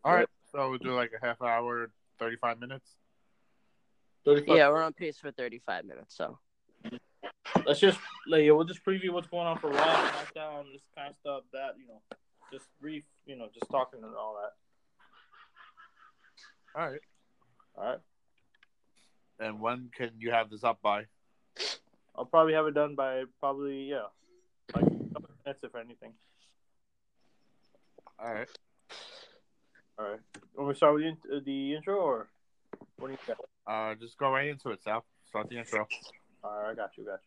All right. So we'll do like a half hour, 35 minutes. 35. Yeah, we're on pace for 35 minutes. So Let's just we'll just preview what's going on for Raw, SmackDown, this kind of stuff. That just brief, just talking and all that. All right. All right. And when can you have this up by? I'll probably have it done by like a couple minutes if anything. All right. All right. Want me to start with the intro or what do you got? Just go right into it, Sal. Start the intro. All right, I got you.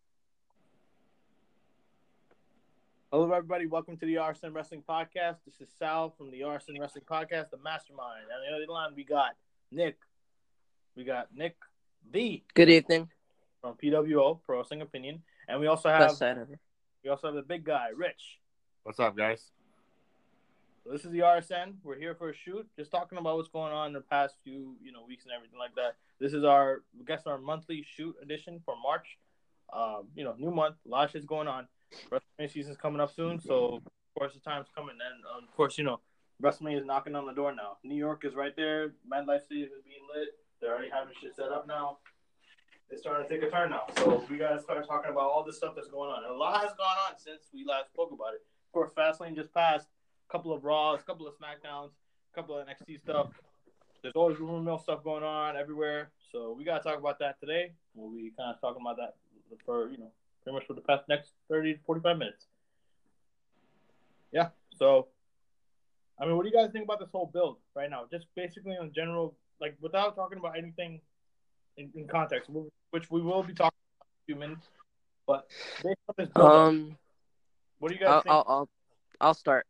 Hello, everybody. Welcome to the RSN Wrestling Podcast. This is Sal from the RSN Wrestling Podcast, the Mastermind. On the other line, we got Nick. We got Nick V. good evening. From PWO, Pro Wrestling Opinion. And we also Best have side ever. the big guy, Rich. What's up, guys? So this is the RSN. We're here for a shoot, just talking about what's going on in the past few, weeks and everything like that. This is our monthly shoot edition for March. New month, a lot of shit's going on. WrestleMania season's coming up soon, so of course the time's coming. And of course, WrestleMania is knocking on the door now. New York is right there. MetLife Stadium is being lit. They're already having shit set up now. It's starting to take a turn now. So we gotta start talking about all this stuff that's going on. And a lot has gone on since we last spoke about it. Of course, Fastlane just passed. A couple of Raws, a couple of SmackDowns, a couple of NXT stuff. There's always rumor mill stuff going on everywhere. So we gotta talk about that today. We'll be kind of talking about that for pretty much for the past next 30 to 45 minutes. Yeah. So, what do you guys think about this whole build right now? Just basically in general, like without talking about anything in context, which we will be talking about in a few minutes. But based on this build, what do you guys think? I'll start.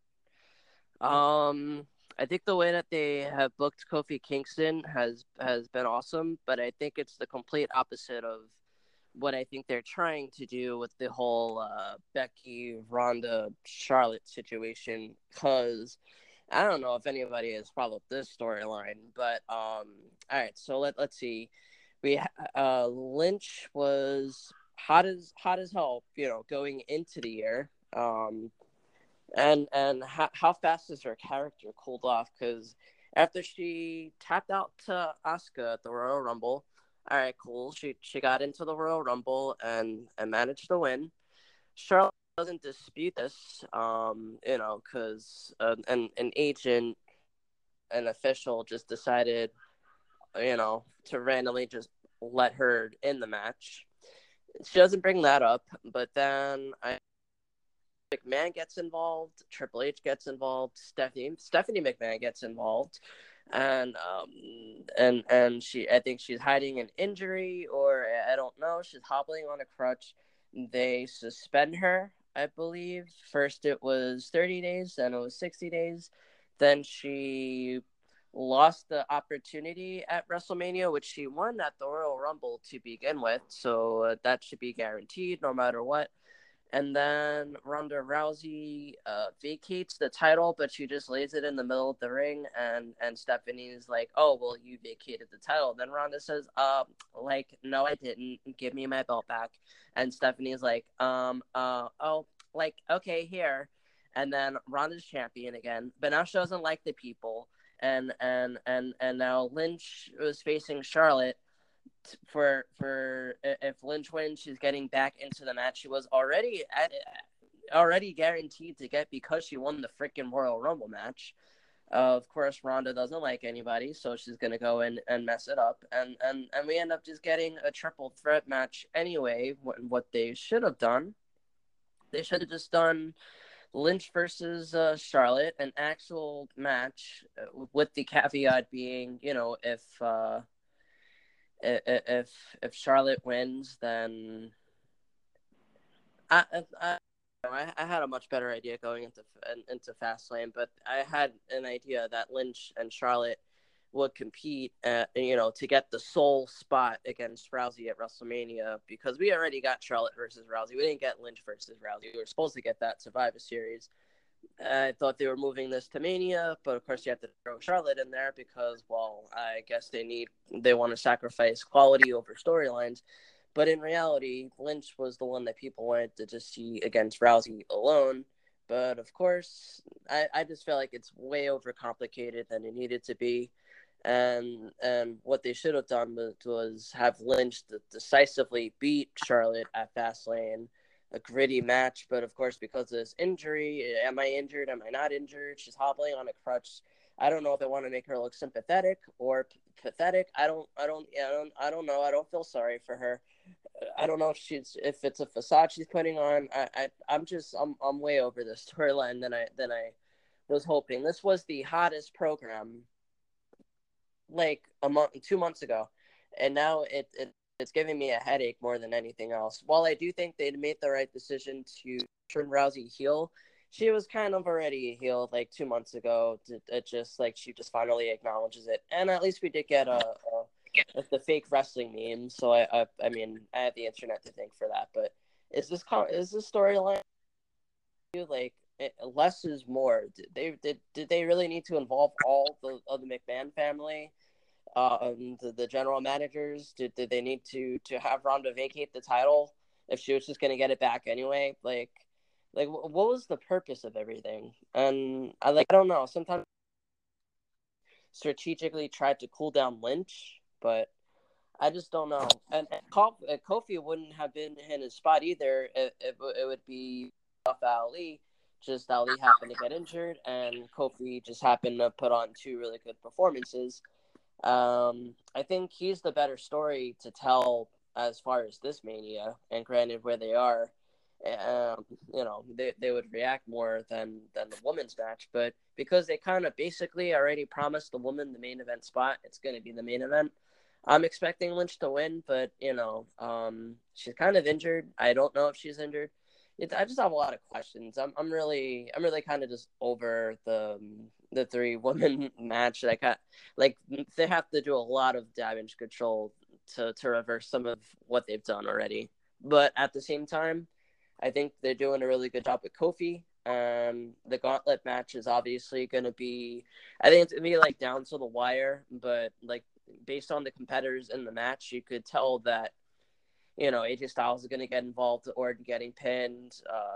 I think the way that they have booked Kofi Kingston has been awesome, but I think it's the complete opposite of what I think they're trying to do with the whole Becky, Ronda, Charlotte situation. Because I don't know if anybody has followed this storyline, but all right. So let's see. We Lynch was hot as hell, going into the year. And how fast has her character cooled off? Because after she tapped out to Asuka at the Royal Rumble. All right, cool. She got into the Royal Rumble and managed to win. Charlotte doesn't dispute this, because an agent, an official just decided, to randomly just let her in the match. She doesn't bring that up, but then McMahon gets involved, Triple H gets involved, Stephanie McMahon gets involved. And I think she's hiding an injury, or I don't know. She's hobbling on a crutch. They suspend her, I believe. First it was 30 days, then it was 60 days. Then she lost the opportunity at WrestleMania, which she won at the Royal Rumble to begin with. So that should be guaranteed no matter what. And then Ronda Rousey vacates the title, but she just lays it in the middle of the ring. And Stephanie's like, oh, well, you vacated the title. Then Ronda says, no, I didn't. Give me my belt back. And Stephanie's like, okay, here. And then Ronda's champion again. But now she doesn't like the people. And now Lynch was facing Charlotte. For if Lynch wins, she's getting back into the match she was already guaranteed to get because she won the freaking Royal Rumble match. Of course, Ronda doesn't like anybody, so she's gonna go in and mess it up, and we end up just getting a triple threat match anyway. What they should have done, they should have just done Lynch versus Charlotte, an actual match, with the caveat being, if Charlotte wins, then I had a much better idea going into Fastlane, but I had an idea that Lynch and Charlotte would compete, to get the sole spot against Rousey at WrestleMania, because we already got Charlotte versus Rousey. We didn't get Lynch versus Rousey. We were supposed to get that Survivor Series. I thought they were moving this to Mania, but of course you have to throw Charlotte in there because, well, I guess they want to sacrifice quality over storylines. But in reality, Lynch was the one that people wanted to just see against Rousey alone. But of course, I just feel like it's way overcomplicated than it needed to be. And what they should have done was have Lynch decisively beat Charlotte at Fastlane, a gritty match. But of course, because of this injury, am I injured? Am I not injured? She's hobbling on a crutch. I don't know if I want to make her look sympathetic or pathetic. I don't know. I don't feel sorry for her. I don't know if it's a facade she's putting on. I'm way over this storyline than I was hoping. This was the hottest program like a month, 2 months ago, and now it's giving me a headache more than anything else. While I do think they made the right decision to turn Rousey heel, she was kind of already a heel like 2 months ago. It just like she just finally acknowledges it, and at least we did get the fake wrestling meme. So I mean I have the internet to thank for that. But is this storyline like less is more? Did they really need to involve all of the McMahon family? The general managers, did they need to have Ronda vacate the title if she was just going to get it back anyway? Like what was the purpose of everything? And I don't know. Sometimes strategically tried to cool down Lynch, but I just don't know. And Kofi wouldn't have been in his spot either. It would be Ali. Just Ali happened to get injured, and Kofi just happened to put on two really good performances. I think he's the better story to tell as far as this Mania, and granted where they are, they would react more than the women's match, but because they kind of basically already promised the woman the main event spot, it's going to be the main event. I'm expecting Lynch to win, but she's kind of injured. I don't know if she's injured. I just have a lot of questions. I'm really kind of just over the three women match. They have to do a lot of damage control to reverse some of what they've done already. But at the same time, I think they're doing a really good job with Kofi. The gauntlet match is obviously going to be, I think it's going to be like down to the wire, but like based on the competitors in the match, you could tell that, AJ Styles is going to get involved or getting pinned.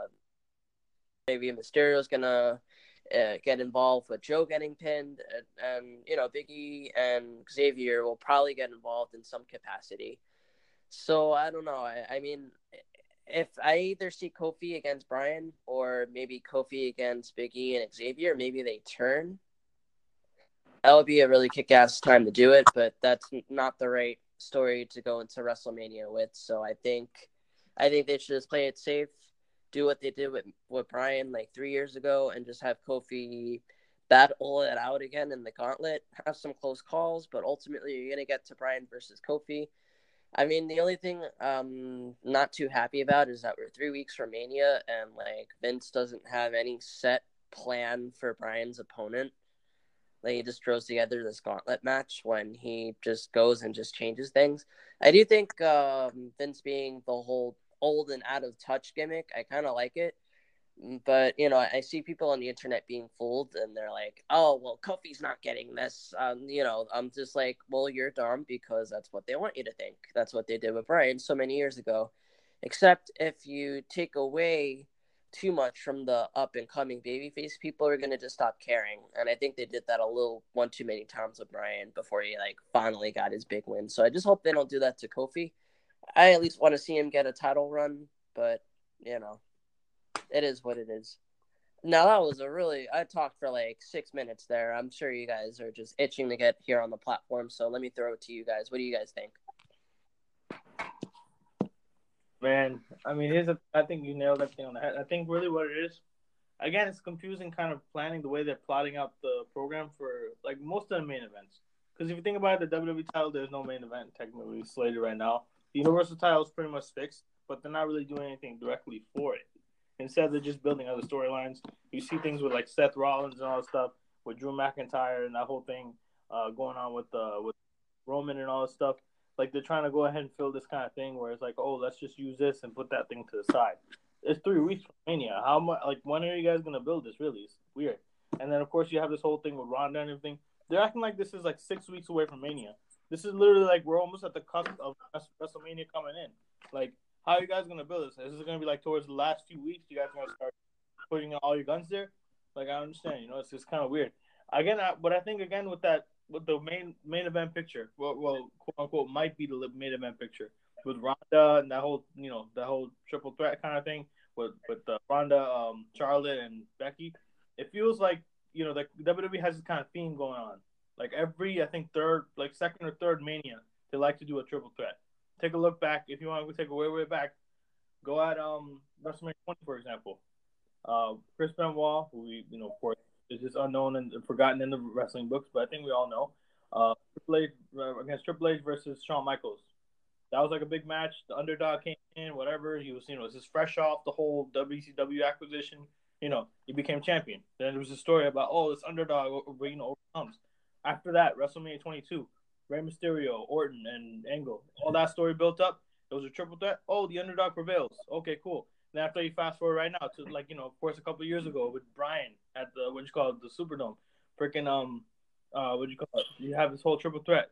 Maybe Mysterio is going to get involved with Joe getting pinned, and Big E and Xavier will probably get involved in some capacity. So I don't know. I mean, if I either see Kofi against Bryan or maybe Kofi against Big E and Xavier, maybe they turn. That would be a really kick-ass time to do it, but that's not the right story to go into WrestleMania with. So I think they should just play it safe, do what they did with Bryan like 3 years ago, and just have Kofi battle it out again in the gauntlet. Have some close calls, but ultimately you're gonna get to Bryan versus Kofi. I mean, the only thing I'm not too happy about is that we're 3 weeks from Mania, and like Vince doesn't have any set plan for Bryan's opponent. Like, he just throws together this gauntlet match when he just goes and just changes things. I do think Vince being the whole old and out of touch gimmick, I kind of like it. But, I see people on the internet being fooled, and they're like, oh, well, Kofi's not getting this. I'm just like, well, you're dumb, because that's what they want you to think. That's what they did with Bryan so many years ago. Except if you take away too much from the up-and-coming babyface, people are going to just stop caring. And I think they did that one too many times with Bryan before he, finally got his big win. So I just hope they don't do that to Kofi. I at least want to see him get a title run, but, it is what it is. Now, that was I talked for 6 minutes there. I'm sure you guys are just itching to get here on the platform, so let me throw it to you guys. What do you guys think? Man, I mean, I think you nailed everything on the head. I think really what it is, again, it's confusing kind of planning the way they're plotting out the program for most of the main events. Because if you think about it, the WWE title, there's no main event technically slated right now. The Universal title is pretty much fixed, but they're not really doing anything directly for it. Instead, they're just building other storylines. You see things with Seth Rollins and all that stuff, with Drew McIntyre and that whole thing going on with Roman and all that stuff. They're trying to go ahead and fill this kind of thing where it's oh, let's just use this and put that thing to the side. It's 3 weeks from Mania. How much? When are you guys gonna build this? Really, it's weird. And then of course you have this whole thing with Ronda and everything. They're acting like this is 6 weeks away from Mania. This is literally we're almost at the cusp of WrestleMania coming in. How are you guys gonna build this? Is this gonna be towards the last few weeks? You guys gonna start putting all your guns there. Like I understand, it's just kind of weird. Again, but I think again with the main event picture, well, quote unquote, might be the main event picture with Ronda and that whole that whole triple threat kind of thing with Ronda, Charlotte, and Becky. It feels like the WWE has this kind of theme going on. Like every I think second or third Mania, they like to do a triple threat. Take a look back if you want to take a way back. Go at WrestleMania 20 for example. Chris Benoit, who of course is just unknown and forgotten in the wrestling books, but I think we all know. Triple H against Triple H versus Shawn Michaels. That was like a big match. The underdog came in, whatever. He was, just fresh off the whole WCW acquisition. He became champion. Then there was a story about, this underdog, overcomes. After that, WrestleMania 22, Rey Mysterio, Orton, and Angle. All that story built up. It was a triple threat. Oh, the underdog prevails. Okay, cool. And after you fast forward right now to of course, a couple of years ago with Bryan at the the Superdome, freaking You have this whole triple threat.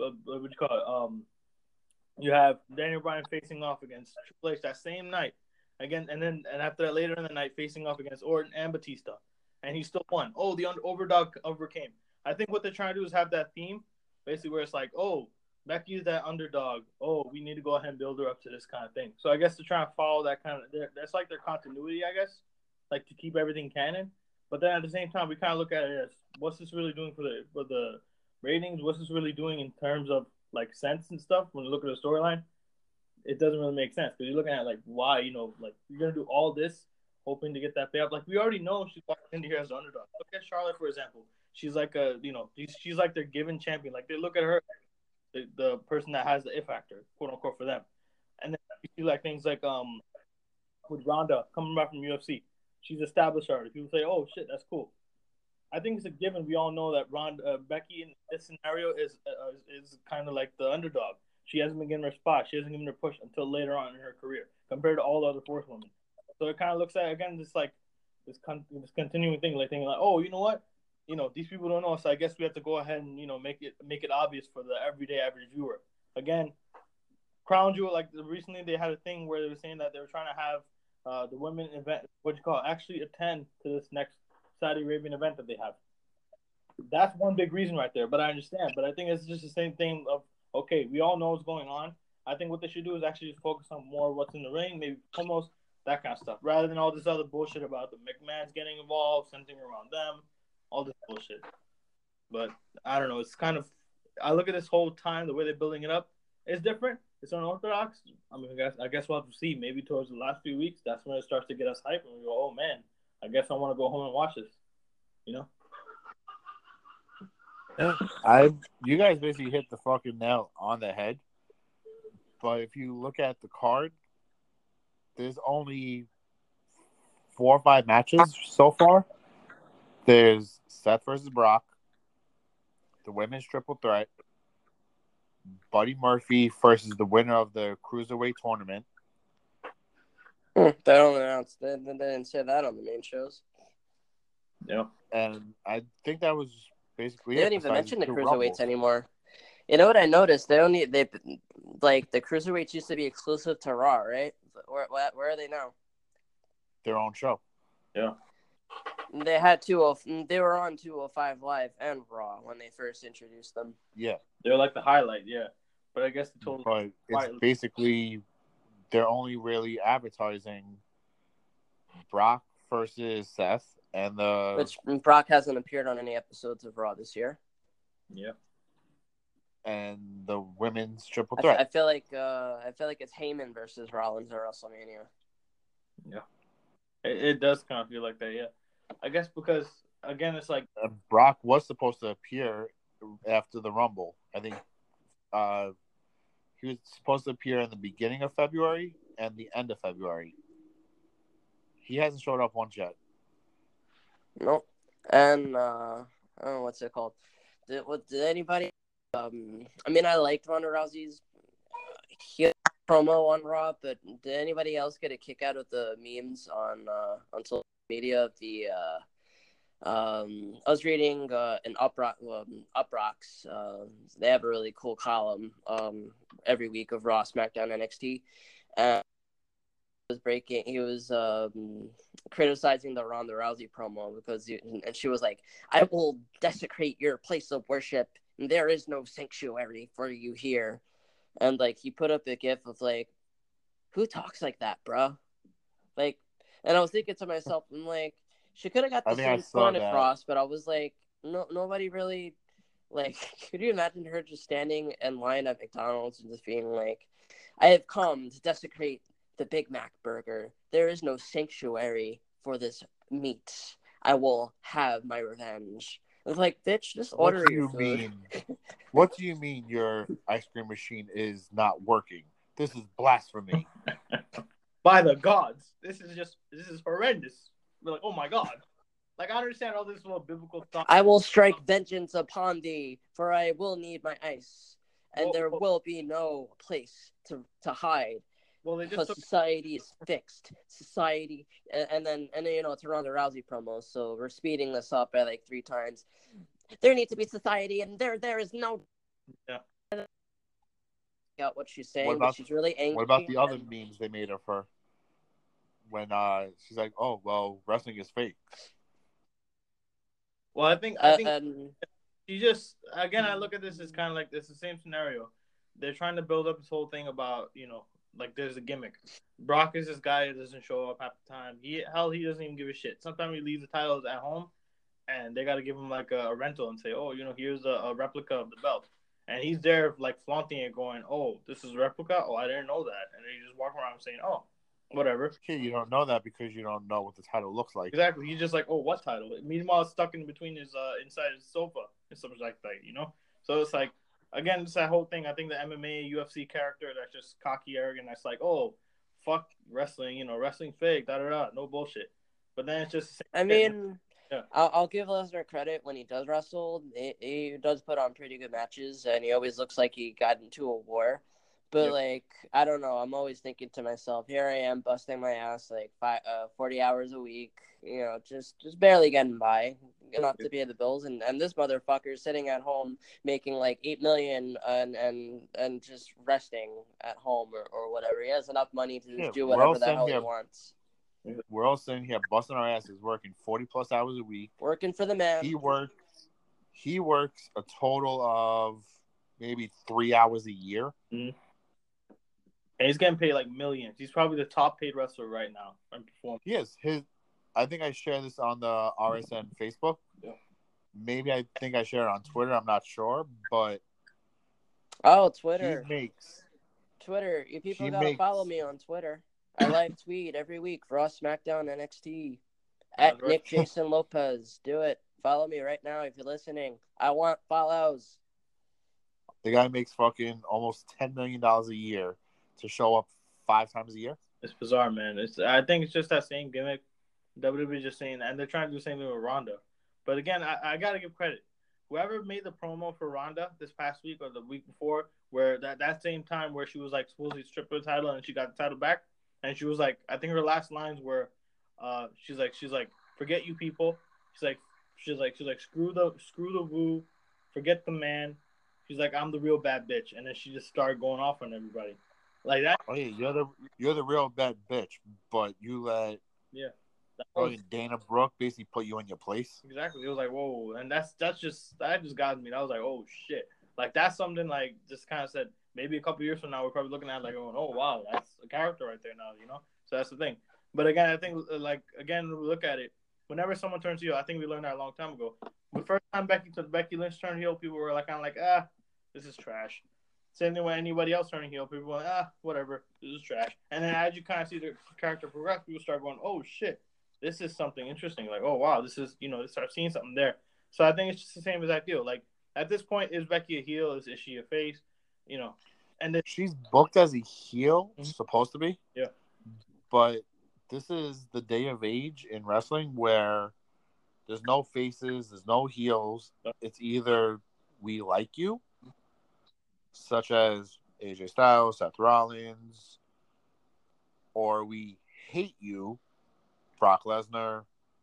You have Daniel Bryan facing off against Triple H that same night again, and after that later in the night facing off against Orton and Batista, and he still won. Oh, the overdog overcame. I think what they're trying to do is have that theme, basically where it's like, oh, Becky's that underdog. Oh, we need to go ahead and build her up to this kind of thing. So I guess they're trying to follow that kind of. That's like their continuity, I guess, like to keep everything canon. But then at the same time, we kind of look at it as what's this really doing for the ratings? What's this really doing in terms of like sense and stuff? When you look at the storyline, it doesn't really make sense because you're looking at like why like you're gonna do all this hoping to get that payoff. Like we already know she's walking into here as an underdog. Look at Charlotte for example. She's like she's like their given champion. Like they look at her. The person that has the it factor, quote unquote, for them. And then you see like things like with Ronda coming back from UFC. She's established already. People say, oh shit, that's cool. I think it's a given. We all know that Becky in this scenario is kind of like the underdog. She hasn't been given her spot. She hasn't given her push until later on in her career compared to all the other horsewomen. So it kind of looks at again this continuing thing, like thinking like, oh, you know what? These people don't know, so I guess we have to go ahead and make it obvious for the everyday average viewer. Again, Crown Jewel, like recently they had a thing where they were saying that they were trying to have the women event, actually attend to this next Saudi Arabian event that they have. That's one big reason right there. But I understand. But I think it's just the same thing of okay, we all know what's going on. I think what they should do is actually just focus on more what's in the ring, maybe almost that kind of stuff, rather than all this other bullshit about the McMahons getting involved, centering around them. All this bullshit. But I don't know. It's kind of I look at this whole time, the way they're building it up, it's different. It's unorthodox. I mean, I guess we'll have to see. Maybe towards the last few weeks, that's when it starts to get us hyped, and we go, "Oh man, I guess I want to go home and watch this." Yeah, you guys basically hit the fucking nail on the head. But if you look at the card, there's only 4 or 5 matches so far. There's Seth versus Brock, the women's triple threat, Buddy Murphy versus the winner of the Cruiserweight tournament. They don't announce that. They didn't say that on the main shows. Yeah. And I think that was basically They didn't even mention the Cruiserweights anymore. You know what I noticed? They like the Cruiserweights used to be exclusive to Raw, right? Where are they now? Their own show. Yeah. They had they were on 205 Live and Raw when they first introduced them. Yeah. They're like the highlight, yeah. But I guess it's basically they're only really advertising Brock versus Seth and which Brock hasn't appeared on any episodes of Raw this year. Yeah. And the women's triple threat. I feel like it's Heyman versus Rollins at WrestleMania. Yeah. It does kind of feel like that, yeah. I guess because again, it's like Brock was supposed to appear after the Rumble. I think he was supposed to appear in the beginning of February and the end of February. He hasn't showed up once yet. Nope. And I don't know what's it called. Did anybody? I mean, I liked Ronda Rousey's promo on Raw, but did anybody else get a kick out of the memes on social media of the I was reading an Uprocks. They have a really cool column every week of Raw, SmackDown, NXT, and He was criticizing the Ronda Rousey promo and she was like, "I will desecrate your place of worship. There is no sanctuary for you here." And like he put up a gif of like, who talks like that, bro? Like, and I was thinking to myself, I'm like, she could have got I the think I same saw point that. across, but I was like, no, nobody really, like, could you imagine her just standing in line at McDonald's and just being like, "I have come to desecrate the Big Mac burger. There is no sanctuary for this meat. I will have my revenge." It's like, bitch, just What order do your you food. mean? What do you mean your ice cream machine is not working? This is blasphemy. By the gods, this is horrendous. We're like, oh my god. Like, I understand all this little biblical stuff. "I will strike vengeance upon thee, for I will need my ice, and there will be no place to hide. Well, they Because just society is fixed. Society, and then it's a Ronda Rousey promo, so we're speeding this up by like 3 times. There needs to be society, and there is no. Yeah. Got what she's saying, but she's really angry. What about the other memes they made of her? When she's like, "Oh well, wrestling is fake." Well, I think she just, again, I look at this as kind of like it's the same scenario. They're trying to build up this whole thing about, like there's a gimmick. Brock is this guy that doesn't show up half the time. He doesn't even give a shit. Sometimes he leaves the titles at home, and they got to give him like a rental and say, "Oh, here's a replica of the belt," and he's there like flaunting it, going, "Oh, this is a replica. Oh, I didn't know that," and then he just walk around saying, "Oh, whatever." Okay, you don't know that because you don't know what the title looks like. Exactly. He's just like, "Oh, what title?" Meanwhile, it's stuck in between his inside his sofa and stuff like that. So it's like, again, it's that whole thing. I think the MMA UFC character that's just cocky, arrogant. That's like, "Oh, fuck wrestling. Wrestling fake. Da da da. No bullshit." But then it's just. I mean, yeah. I'll give Lesnar credit when he does wrestle. He does put on pretty good matches, and he always looks like he got into a war. But like, I don't know. I'm always thinking to myself, here I am busting my ass like 40 hours a week. Just barely getting by, enough to pay the bills, and this motherfucker sitting at home making like $8 million and just resting at home or whatever. He has enough money to just do whatever the hell he wants. We're all sitting here busting our asses, working 40+ hours a week, working for the man. He works a total of maybe 3 hours a year. Mm-hmm. And he's getting paid like millions. He's probably the top paid wrestler right now. He is. I think I shared this on the RSN Facebook. Yeah. Maybe I think I shared it on Twitter. I'm not sure, but Twitter. Twitter. You people gotta follow me on Twitter. I live tweet every week for Raw, SmackDown, NXT. At Nick Jason Lopez. Do it. Follow me right now if you're listening. I want follows. The guy makes fucking almost $10 million a year to show up 5 times a year. It's bizarre, man. I think it's just that same gimmick. WWE just saying that, and they're trying to do the same thing with Ronda. But again, I got to give credit. Whoever made the promo for Ronda this past week or the week before, where that same time where she was like supposedly stripped her title and she got the title back, and she was like, I think her last lines were, she's like, forget you people. She's like, screw the woo, forget the man. She's like, I'm the real bad bitch, and then she just started going off on everybody, like that. Oh yeah, you're the real bad bitch, but you let Dana Brooke basically put you in your place. Exactly. It was like, whoa, and that just got me. I was like, oh shit, like that's something like just kind of said maybe a couple years from now we're probably looking at like going, oh wow, that's a character right there now. So that's the thing. But again, I think like again we look at it. Whenever someone turns heel, I think we learned that a long time ago. The first time Becky Lynch turned heel, people were like kind of like, this is trash. Same thing when anybody else turning heel, people were like, whatever, this is trash. And then as you kind of see the character progress, people start going, oh shit, this is something interesting. Like, oh wow, this is they start seeing something there. So I think it's just the same as I feel. Like at this point, is Becky a heel? Is she a face? And then she's booked as a heel, supposed to be. Yeah. But this is the day of age in wrestling where there's no faces, there's no heels. It's either we like you, such as AJ Styles, Seth Rollins, or we hate you, Brock Lesnar.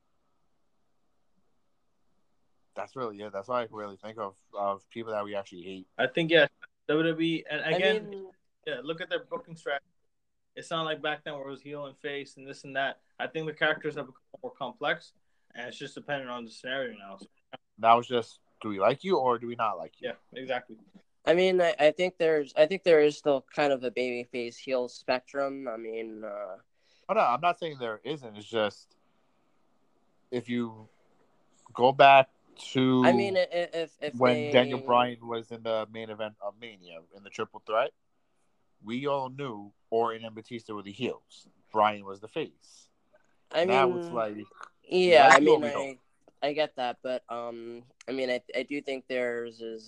That's really it. That's all I can really think of people that we actually hate. I think WWE, and again, look at their booking strategy. It's not like back then where it was heel and face and this and that. I think the characters have become more complex, and it's just dependent on the scenario now. So, Now it's just, do we like you or do we not like you? yeah, exactly. I mean, I think there is still kind of a babyface heel spectrum. I mean, Oh, no, I'm not saying there isn't. It's just if you go back to I mean, if when Daniel they, Bryan was in the main event of Mania in the Triple Threat, we all knew Orton and Batista were the heels. Bryan was the face. I Now it's mean, like, we yeah, like I you or mean, we don't. I get that, but I mean, I do think theirs is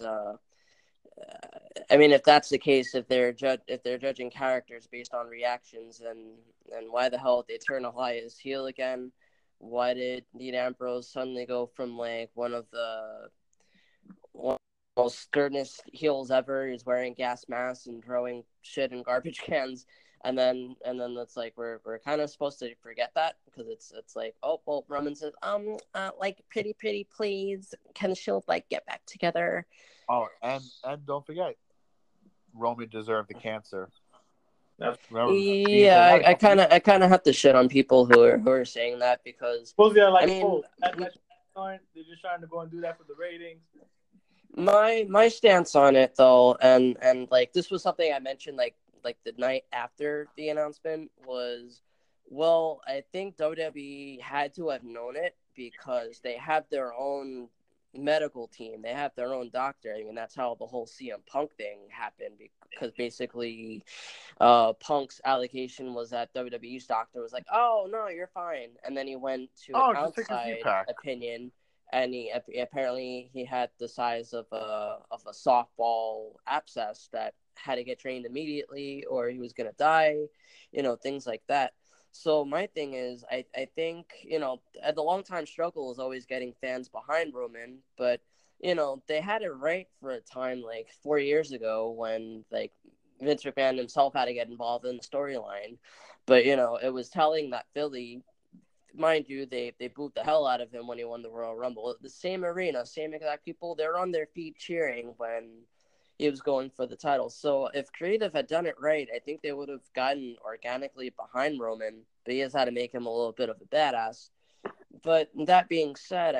I mean, if that's the case, if they're judging characters based on reactions, then why the hell did they turn Elias heel again? Why did Dean Ambrose suddenly go from like one of the most sternest heels ever? He's wearing gas masks and throwing shit in garbage cans, and then it's like we're kind of supposed to forget that because it's like, oh well, Roman says like pretty please, can Shield like get back together? Oh, and don't forget, Roman deserved the cancer. Remember, Dean's Yeah, like, I don't forget. I kind of have to shit on people who are saying that because Supposedly, they're I like, mean, oh, they're just trying to go and do that for the ratings. my stance on it though, and like this was something I mentioned like the night after the announcement was, well, I think WWE had to have known it because they have their own medical team. They have their own doctor. I mean, that's how the whole CM Punk thing happened because basically Punk's allegation was that WWE's doctor was like, "Oh no, you're fine," and then he went to an Oh, just take a outside Z-Pack. opinion, and he apparently he had the size of a softball abscess that had to get drained immediately, or he was gonna die, things like that. So my thing is, I think the long time struggle is always getting fans behind Roman, but they had it right for a time like 4 years ago when like Vince McMahon himself had to get involved in the storyline. But it was telling that Philly, mind you, they booed the hell out of him when he won the Royal Rumble. The same arena, same exact people, they're on their feet cheering when he was going for the title. So if creative had done it right, I think they would have gotten organically behind Roman, but he has had to make him a little bit of a badass. But that being said,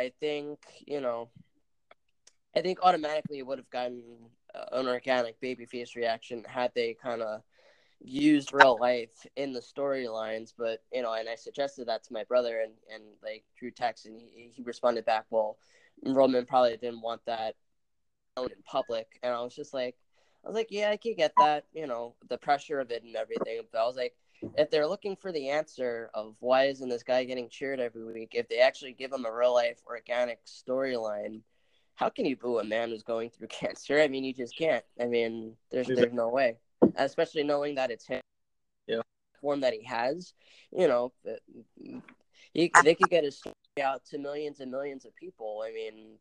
I think automatically it would have gotten an organic babyface reaction had they kind of used real life in the storylines. But and I suggested that to my brother, and like through text, and he responded back, well, Roman probably didn't want that known in public, and I was like, yeah, I could get that, the pressure of it and everything. But I was like, if they're looking for the answer of why isn't this guy getting cheered every week, if they actually give him a real life organic storyline, how can you boo a man who's going through cancer? I mean, you just can't. I mean, there's no way, especially knowing that it's him, Yeah. form that he has. They could get his story out to millions and millions of people. I mean,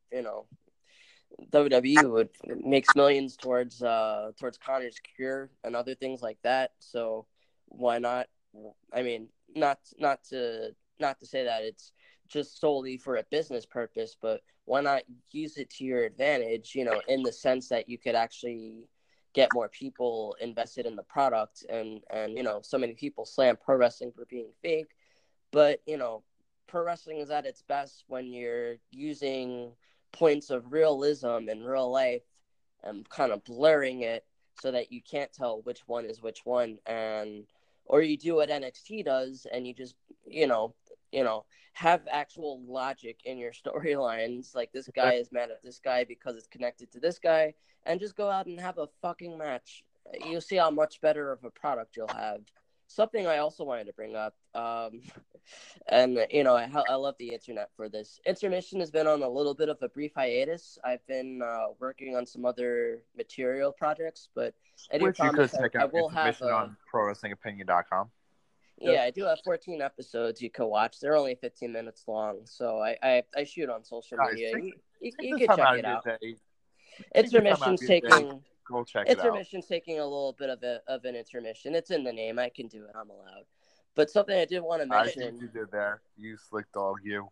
WWE would makes millions towards Connor's cure and other things like that. So why not? I mean, not to say that it's just solely for a business purpose, but why not use it to your advantage? In the sense that you could actually get more people invested in the product, and so many people slam pro wrestling for being fake, but pro wrestling is at its best when you're using points of realism in real life and kind of blurring it so that you can't tell which one is which one, and or you do what NXT does and you just have actual logic in your storylines, like this guy is mad at this guy because it's connected to this guy, and just go out and have a fucking match. You'll see how much better of a product you'll have. Something I also wanted to bring up, and I love the internet for this. Intermission has been on a little bit of a brief hiatus. I've been working on some other material projects, but I do Which you could promise check I out will have information on ProWrestlingOpinion.com. yeah, I do have 14 episodes you can watch. They're only 15 minutes long, so I shoot on social Guys, media. take You the can time check out it of your out. day. Take the time out Intermission's of your day. taking Go check it out. Intermission's taking a little bit of an intermission. It's in the name. I can do it. I'm allowed. But something I did want to I see what mention. you did there. You slick dog, you.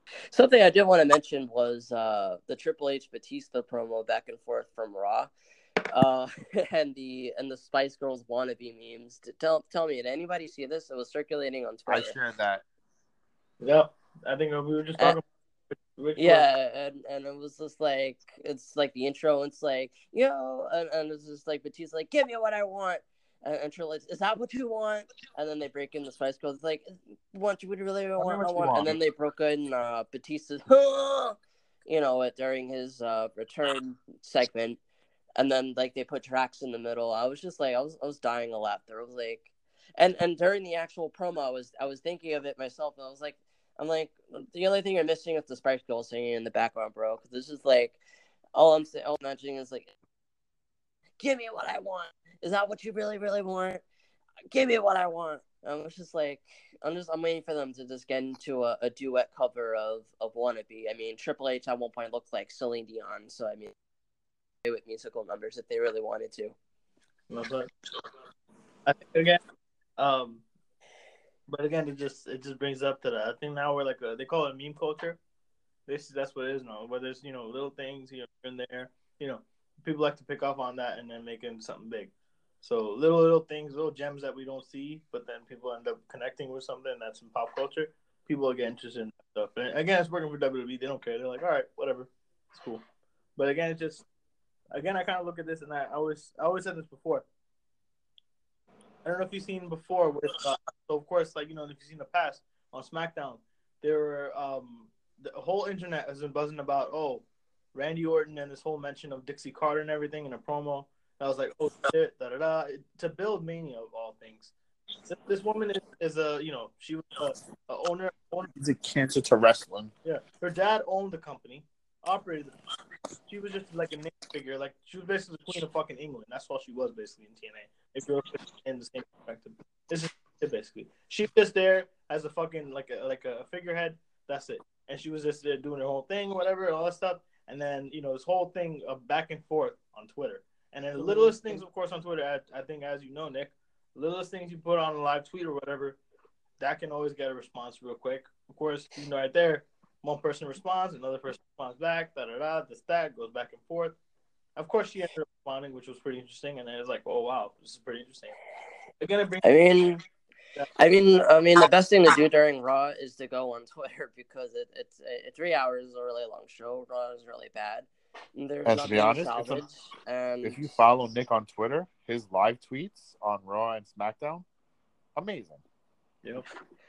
Something I did want to mention was the Triple H Batista promo back and forth from Raw. uh, and the Spice Girls wannabe memes. Tell me, did anybody see this? It was circulating on I Twitter. shared that. Yeah, I think we were just talking. Yeah, and it was just like it's like the intro. And it's like and it's just like Batista's like, give me what I want, and Trill's, is that what you want? And then they break in the Spice Girls. It's like, what you would really want? I want. And then they broke in Batista's, during his return segment. And then like they put tracks in the middle. I was just like, I was dying of laughter. I was like, and during the actual promo, I was thinking of it myself. And I'm like, the only thing you're missing is the Spice Girls singing in the background, bro. Because this is like, all I'm mentioning is like, give me what I want. Is that what you really, really want? Give me what I want. I was just like, I'm waiting for them to just get into a duet cover of Wannabe. I mean, Triple H at one point looked like Celine Dion, so I mean, with musical numbers if they really wanted to. No, but I think again, but again, it just brings up that I think now we're like they call it meme culture. That's what it is now. Where there's little things here and there, people like to pick up on that and then make it something big. So little things, little gems that we don't see, but then people end up connecting with something that's in pop culture. People get interested in that stuff. And again, it's working for WWE. They don't care. They're like, all right, whatever, it's cool. But again, I kind of look at this, and I always said this before. I don't know if you've seen before with so of course, like if you've seen the past on SmackDown, there were the whole internet has been buzzing about Randy Orton and this whole mention of Dixie Carter and everything in a promo. I was like, oh shit, da da da, to build Mania of all things. This woman is a she was a owner. He's a cancer to wrestling. Yeah, her dad owned the company, operated the she was just like a name figure. Like she was basically the queen of fucking England. That's all she was basically in TNA. If you're in the same perspective, this is it basically. She was just there as a fucking like a figurehead. That's it. And she was just there doing her whole thing, whatever, all that stuff. And then this whole thing of back and forth on Twitter. And then the littlest things, of course, on Twitter. I think, as you know, Nick, the littlest things you put on a live tweet or whatever, that can always get a response real quick. Of course, right there. One person responds, another person responds back, this, that, goes back and forth. Of course, she ended up responding, which was pretty interesting, and then it's like, oh, wow, this is pretty interesting. I mean, the best thing to do during Raw is to go on Twitter because it's 3 hours is a really long show. Raw is really bad. There's and to be honest, if you follow Nick on Twitter, his live tweets on Raw and SmackDown, amazing. Yep.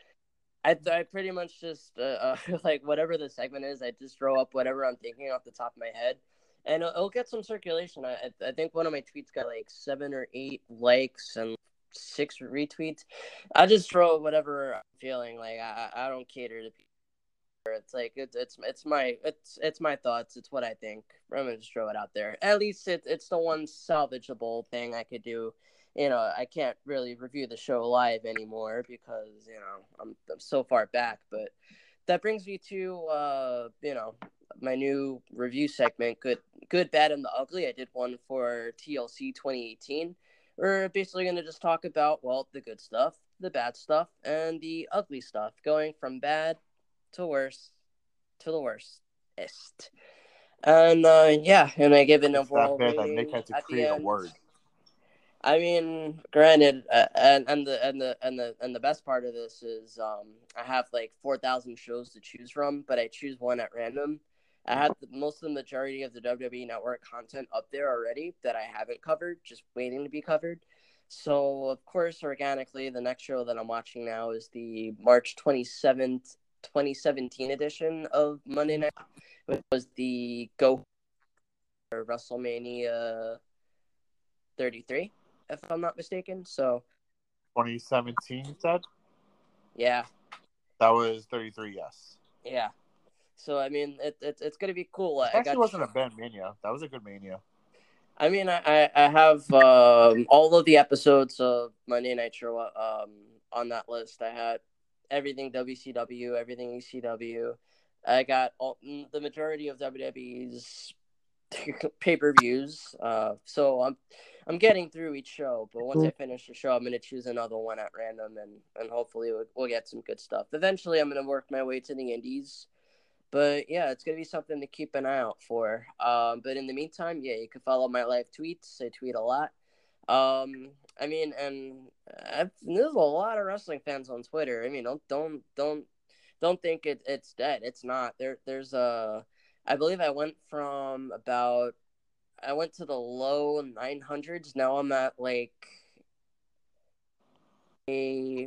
I pretty much just like whatever the segment is, I just throw up whatever I'm thinking off the top of my head, and it'll get some circulation. I think one of my tweets got like 7 or 8 likes and 6 retweets. I just throw whatever I'm feeling. Like I don't cater to people. It's like it's my thoughts. It's what I think. I'm gonna just throw it out there. At least it's the one salvageable thing I could do. I can't really review the show live anymore because I'm so far back. But that brings me to my new review segment, good, bad, and the ugly. I did one for TLC 2018. We're basically gonna just talk about the good stuff, the bad stuff, and the ugly stuff, going from bad to worse to the worstest. And and I give an overall rating Nick had to at create the a end. word. I mean, granted, and the best part of this is I have like 4,000 shows to choose from, but I choose one at random. I had most of the majority of the WWE Network content up there already that I haven't covered, just waiting to be covered. So, of course, organically, the next show that I'm watching now is the March 27th, 2017 edition of Monday Night, which was the Go WrestleMania 33. If I'm not mistaken. So 2017, you said? Yeah. That was 33, yes. Yeah. So, I mean, it's going to be cool. It actually wasn't a bad Mania. That was a good Mania. I mean, I have all of the episodes of Monday Night Show on that list. I had everything WCW, everything ECW. I got the majority of WWE's pay-per-views. So I'm getting through each show, but once I finish the show, I'm going to choose another one at random, and hopefully we'll get some good stuff. Eventually, I'm going to work my way to the indies, But yeah, it's gonna be something to keep an eye out for. But in the meantime, yeah, you can follow my live tweets. I tweet a lot. I mean, and there's a lot of wrestling fans on Twitter. I mean, don't think it's dead. It's not. There's I believe I went to the low 900s. Now I'm at like a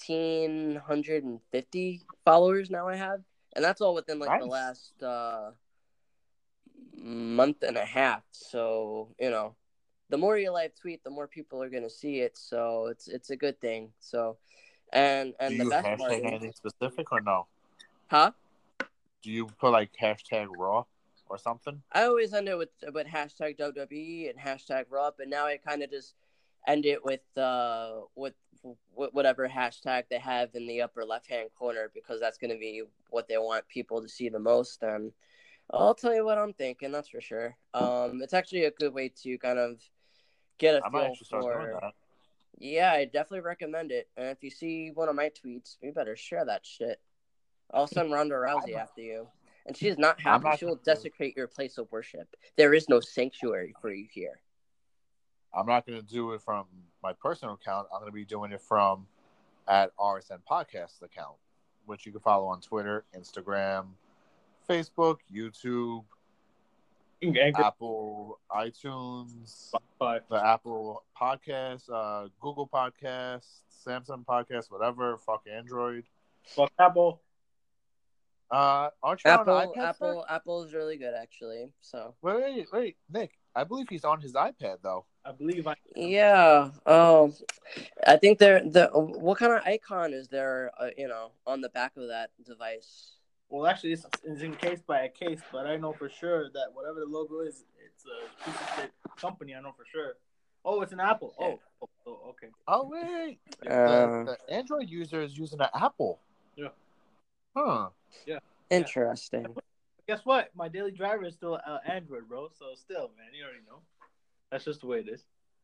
1,550 followers now I have. And that's all within like the Nice. last month and a half. So, the more you live tweet, the more people are gonna see it. So it's a good thing. So and Do the you best part hashtag is, anything specific or no? huh? Do you put like hashtag Raw or something? I always end it with hashtag WWE and hashtag Raw, but now I kind of just end it with whatever hashtag they have in the upper left hand corner, because that's going to be what they want people to see the most. And I'll tell you what I'm thinking, that's for sure. It's actually a good way to kind of get a I might feel actually start doing for. that. Yeah, I definitely recommend it. And if you see one of my tweets, you better share that shit. I'll send Ronda Rousey after you. And she is not I'm happy. not She will gonna do. desecrate your place of worship. There is no sanctuary for you here. I'm not gonna do it from my personal account. I'm gonna be doing it from at RSN Podcast account, which you can follow on Twitter, Instagram, Facebook, YouTube, Anchor, Apple, iTunes, Spotify. the Apple Podcast, Google Podcast, Samsung Podcast, whatever. Fuck Android. Fuck Apple. Aren't you on iPad, sir? Apple is really good, actually. So Wait, Nick. I believe he's on his iPad though. I believe I am. yeah. I think what kind of icon is there? On the back of that device. Well, actually, it's in case by a case, but I know for sure that whatever the logo is, it's a piece of shit company. I know for sure. Oh, it's an Apple. Oh, okay. Oh wait, the Android user is using an Apple. Yeah. Huh. Yeah. Interesting. Guess what? My daily driver is still Android, bro. So still, man, you already know. That's just the way it is.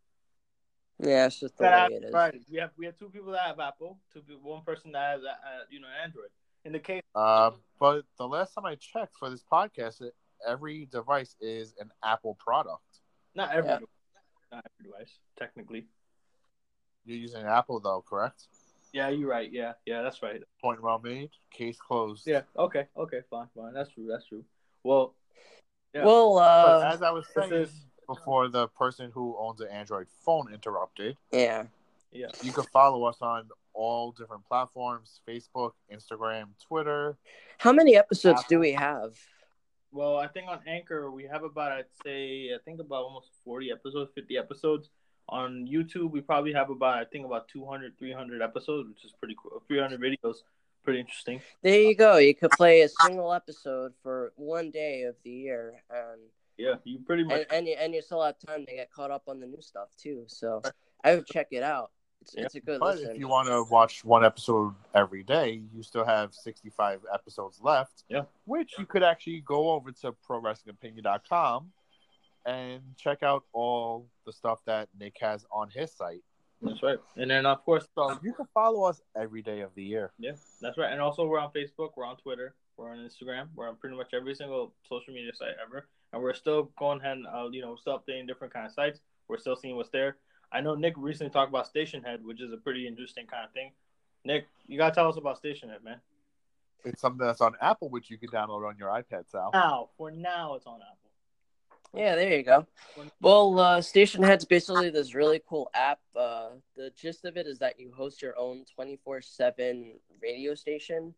Yeah, it's just the way it is. Right. We have two people that have Apple, one person that has Android. In the case, But the last time I checked for this podcast, every device is an Apple product. not every device, not every device, technically. You're using an Apple though, correct? Yeah, you're right. Yeah, that's right. Point well made. Case closed. Yeah. Okay. Fine. That's true. Well. Yeah. Well, but as I was saying is... before, the person who owns an Android phone interrupted. Yeah. You can follow us on all different platforms: Facebook, Instagram, Twitter. How many episodes do we have? Well, I think on Anchor we have about about almost 40 episodes, 50 episodes. On YouTube we probably have about 200, 300 episodes, which is pretty cool. 300 videos, pretty interesting. There you go. You could play a single episode for one day of the year, and yeah, you pretty much and you still have time to get caught up on the new stuff too. So I would check it out. It's a good listen. But if you want to watch one episode every day, you still have 65 episodes left. Yeah. Which you could actually go over to ProWrestlingOpinion.com and check out all the stuff that Nick has on his site. That's right. And then, of course... So you can follow us every day of the year. Yeah, that's right. And also, we're on Facebook, we're on Twitter, we're on Instagram, we're on pretty much every single social media site ever. And we're still going ahead and, still updating different kind of sites. We're still seeing what's there. I know Nick recently talked about Station Head, which is a pretty interesting kind of thing. Nick, you got to tell us about Station Head, man. It's something that's on Apple, which you can download on your iPad, Sal. For now, it's on Apple. Yeah, there you go. Well, Station Head's basically this really cool app. The gist of it is that you host your own 24/7 radio station,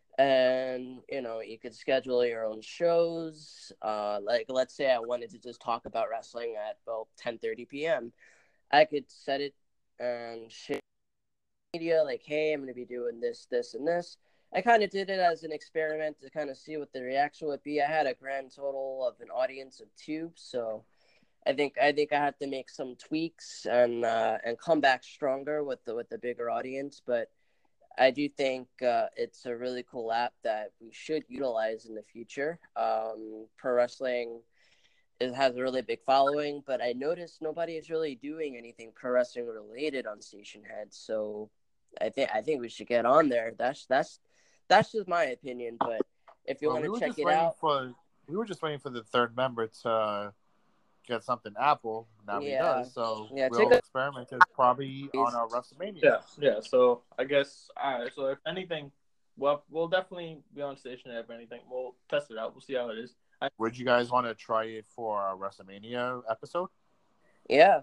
and you could schedule your own shows. Like, let's say I wanted to just talk about wrestling at 10:30 p.m. I could set it and share media like, hey, I'm going to be doing this, this, and this. I kind of did it as an experiment to kind of see what the reaction would be. I had a grand total of an audience of 2, so I think I had to make some tweaks and come back stronger with the bigger audience. But I do think it's a really cool app that we should utilize in the future. Pro wrestling has a really big following, but I noticed nobody is really doing anything pro wrestling related on Station Head. So I think we should get on there. That's just my opinion, but if you Well, want we to were check just it waiting out, for we were just waiting for the third member to get something Apple. Now he yeah, does, so yeah, take we'll a experiment it probably on our WrestleMania. Yeah. So I guess all right. So if anything, well, we'll definitely be on station. If anything, we'll test it out. We'll see how it is. Would you guys want to try it for our WrestleMania episode? yeah.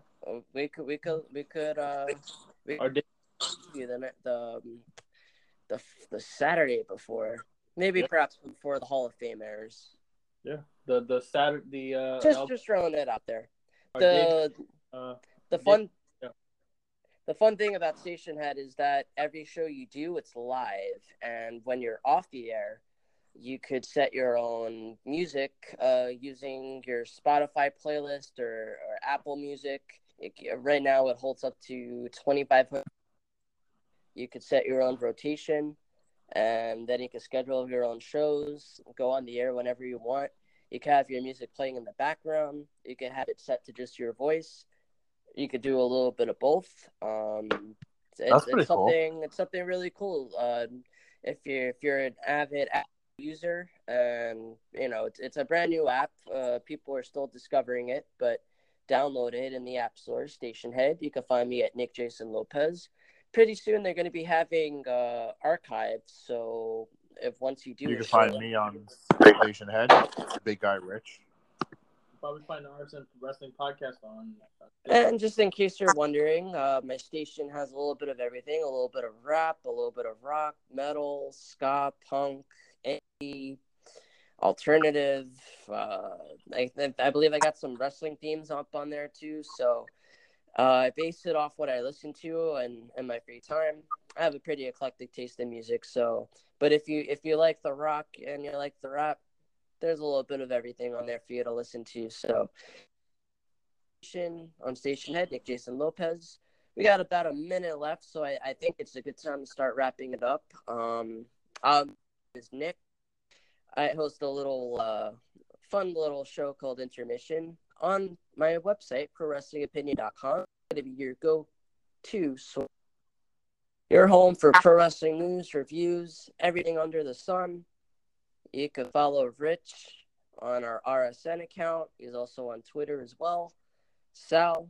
We Our day, do the the Saturday before, maybe yeah, perhaps before the Hall of Fame airs. yeah. The Saturday Just throwing it out there. our day The uh the day, fun yeah. the fun thing about Station Head is that every show you do, it's live, and when you're off the air, you could set your own music using your Spotify playlist or Apple Music. Right now, it holds up to 2,500. You could set your own rotation, and then you can schedule your own shows, go on the air whenever you want. You can have your music playing in the background. You can have it set to just your voice. You could do a little bit of both. That's pretty cool. It's something really cool. If you're an avid app user, and it's a brand new app. People are still discovering it, but download it in the App Store. Station Head. You can find me at Nick Jason Lopez. Pretty soon they're going to be having archives. So if once you do You a can show, find me on Station Head, Big Guy Rich. Probably find the RSN Wrestling Podcast on. And just in case you're wondering, my station has a little bit of everything, a little bit of rap, a little bit of rock, metal, ska, punk, indie, alternative. I believe I got some wrestling themes up on there too. So I base it off what I listen to and in my free time. I have a pretty eclectic taste in music. So, but if you like the rock and you like the rap, there's a little bit of everything on there for you to listen to. So on Station Head, Nick Jason Lopez. We got about a minute left, so I think it's a good time to start wrapping it up. Is Nick. I host a little fun little show called Intermission on my website, ProWrestlingOpinion.com. It's going to be your go-to source. Your home for pro wrestling news, reviews, everything under the sun. You can follow Rich on our RSN account. He's also on Twitter as well. Sal,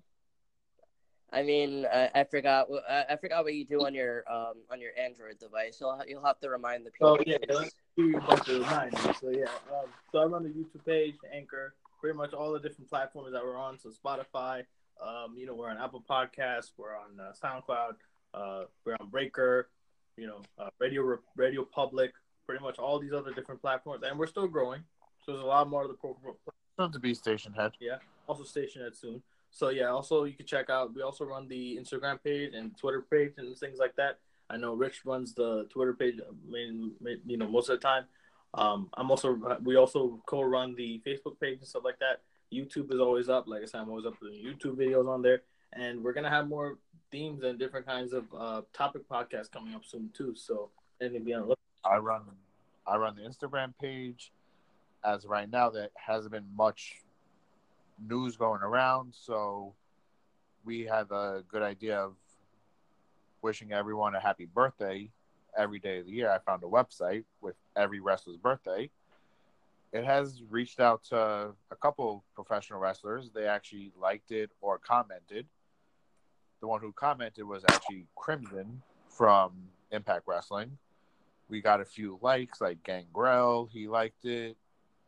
I forgot what you do on your Android device. You'll have to remind the people. Oh yeah, let's do a bunch of reminders. So yeah, so I run the YouTube page, Anchor, pretty much all the different platforms that we're on. So Spotify, we're on Apple Podcasts, we're on SoundCloud, we're on Breaker, Radio Public, pretty much all these other different platforms, and we're still growing. So there's a lot more of the Soon to be Station Head. Yeah, also Station Head soon. So yeah, also you can check out. We also run the Instagram page and Twitter page and things like that. I know Rich runs the Twitter page, most of the time. We also co-run the Facebook page and stuff like that. YouTube is always up. Like I said, I'm always up with YouTube videos on there, and we're gonna have more themes and different kinds of topic podcasts coming up soon too. So anything be on the look. I run the Instagram page. As of right now, there hasn't been much news going around, so we have a good idea of wishing everyone a happy birthday every day of the year. I found a website with every wrestler's birthday. It has reached out to a couple professional wrestlers. They actually liked it or commented. The one who commented was actually Crimson from Impact Wrestling. We got a few likes, like Gangrel, he liked it.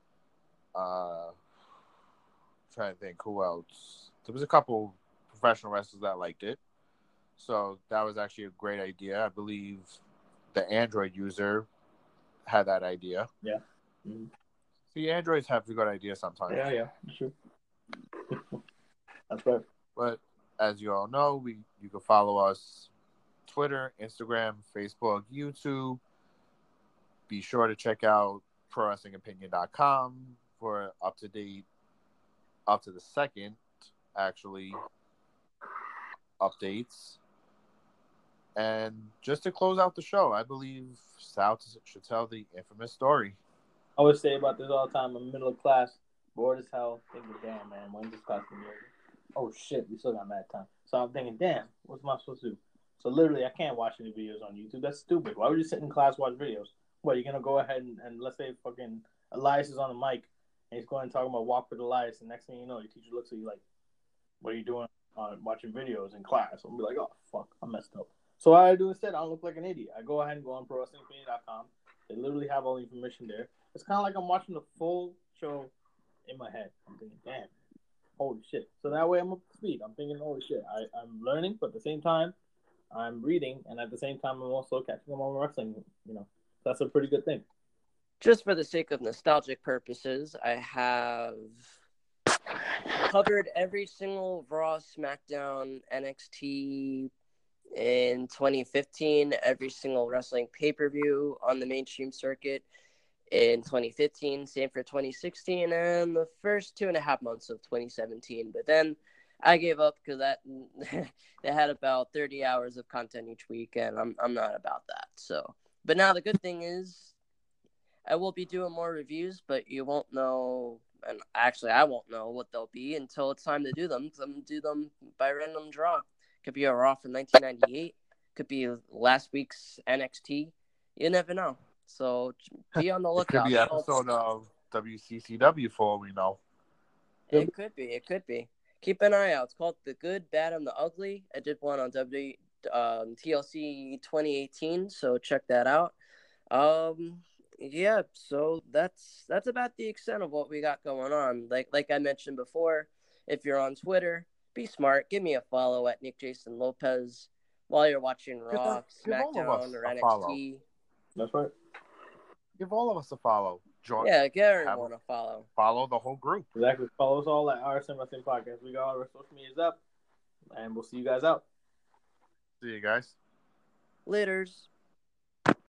Trying to think who else. There was a couple professional wrestlers that liked it. So that was actually a great idea. I believe the Android user had that idea. Yeah. Mm-hmm. See, Androids have a good idea sometimes. Yeah, sure. That's right. But as you all know, you can follow us Twitter, Instagram, Facebook, YouTube. Be sure to check out ProWrestlingOpinion.com for up to the second, actually, updates. And just to close out the show, I believe Sal should tell the infamous story. I always say about this all the time. I'm in the middle of class, bored as hell, thinking, damn, man, when's this class going to be over? Oh, shit, we still got mad time. So I'm thinking, damn, what am I supposed to do? So literally, I can't watch any videos on YouTube. That's stupid. Why would you sit in class watch videos? What, you're gonna go ahead and let's say fucking Elias is on the mic and he's going and talking about walk with Elias, and next thing you know, your teacher looks at you like, "What are you doing watching videos in class?" I'll be like, "Oh fuck, I messed up." So what I do instead, I don't look like an idiot. I go ahead and go on ProWrestlingOpinion.com. They literally have all the information there. It's kind of like I'm watching the full show in my head. I'm thinking, damn, holy shit. So that way I'm up to speed. I'm thinking, holy shit, I'm learning, but at the same time, I'm reading, and at the same time, I'm also catching up on wrestling. That's a pretty good thing. Just for the sake of nostalgic purposes, I have covered every single Raw, SmackDown, NXT in 2015, every single wrestling pay-per-view on the mainstream circuit in 2015, same for 2016, and the first 2.5 months of 2017. But then I gave up because that they had about 30 hours of content each week, and I'm not about that. So, but now the good thing is I will be doing more reviews, but you won't know, and actually I won't know what they'll be until it's time to do them. Because I'm going to do them by random draw. Could be a Raw from 1998. Could be last week's NXT. You never know. So be on the lookout. It could be episode of WCCW for all we know. It could be. It could be. Keep an eye out. It's called The Good, Bad, and the Ugly. I did one on TLC 2018, so check that out. Yeah, so that's about the extent of what we got going on. Like I mentioned before, if you're on Twitter, be smart. Give me a follow at Nick Jason Lopez while you're watching Raw, SmackDown, or NXT. That's right. Give all of us a follow. Join. Yeah, give everyone a follow. Follow the whole group. Exactly. Follow us all at RSM Wrestling Podcast. We got all our social medias up, and we'll see you guys out. See you guys. Laters.